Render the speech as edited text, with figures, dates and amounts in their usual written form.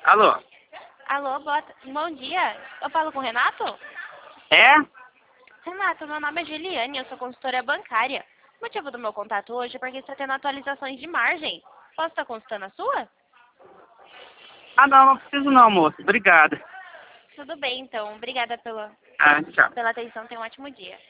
Alô? Alô, bom dia. Eu falo com o Renato? É? Renato, meu nome é Juliane, eu sou consultora bancária. O motivo do meu contato hoje é porque está tendo atualizações de margem. Posso estar consultando a sua? Ah, não preciso não, moço. Obrigado. Tudo bem, então. Obrigada Ah, tchau. pela atenção. Tenha um ótimo dia.